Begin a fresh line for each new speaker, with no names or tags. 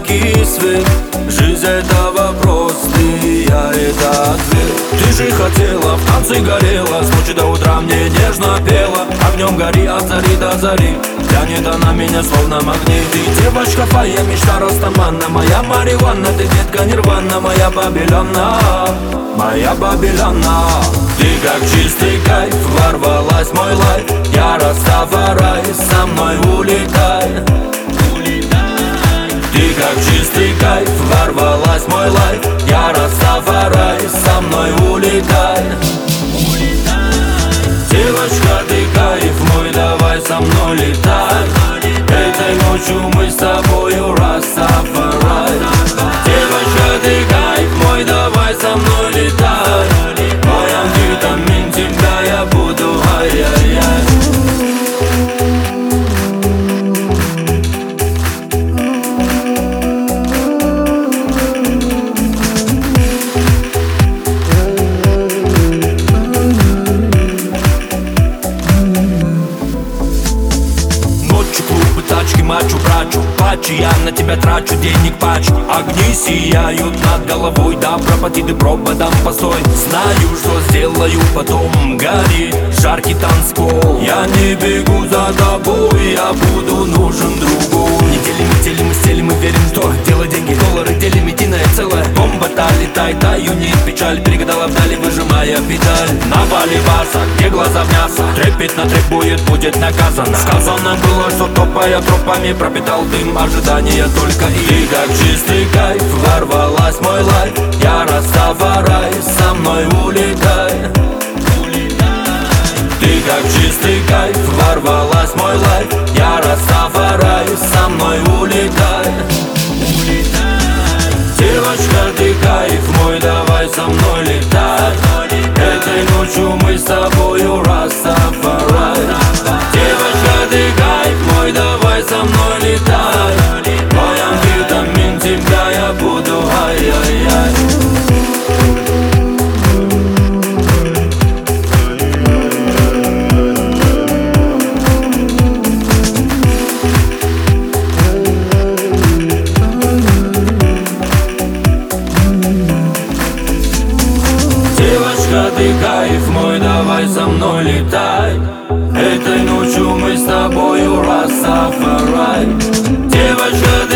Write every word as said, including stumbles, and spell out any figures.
яркий свет. Жизнь — это вопрос, ты, я — это ответ. Ты же хотела, в танце горела, с ночи до утра мне нежно пела. Огнем гори от зари до зари, тянет она меня словно магнит. Ты девочка твоя, мечта растаманна, моя Мариванна, ты детка нирвана, моя Бабилона, моя Бабилона. Ты как чистый кайф, ворвалась в мой лайф. Я Растафарай, со мной улетай. Ты как чистый кайф, ворвалась в мой лайф. Я Растафарай, со мной улетай. Девочка, ты кайф мой, давай со мной летай. Этой ночью мы с тобою Растафарай. Девочка, ты кайф мой, давай со мной летай. Мой амфетамин, тебя я буду, ай-яй-яй. Мачу, брачу, пачи, я на тебя трачу денег пачку. Огни сияют над головой, да пропади ты проводом постой. Знаю, что сделаю потом, горит жаркий танцпол. Я не бегу за тобой, я буду нужен другу. Недели, метели, мы стелим, мы верим, что дело деньги, доллары делим, единое целое. Бомба-то летай, таю не печаль, перегадала вдали, выжимая педаль. На Бали баса, где глаза в мясо, трепетно требует, будет наказано. Сказано было, что топая тропами пропитал дым ожидания только и. Ты как чистый кайф, ворвалась в мой лайф. Я Растафарай, со мной улетай. Ты как чистый кайф, ворвалась в мой лайф. Я Растафарай, со мной улетай. Девочка, ты кайф мой, давай со мной летай. Этой ночью мы с тобою Растафарай. Девочка, ты кайф мой, давай со мной летай. Мой амфетамин, тебя я буду, ай-яй-яй. Девочка, ты кайф мой, давай со мной летай. Этой ночью мы с тобою Растафарай. Девочка,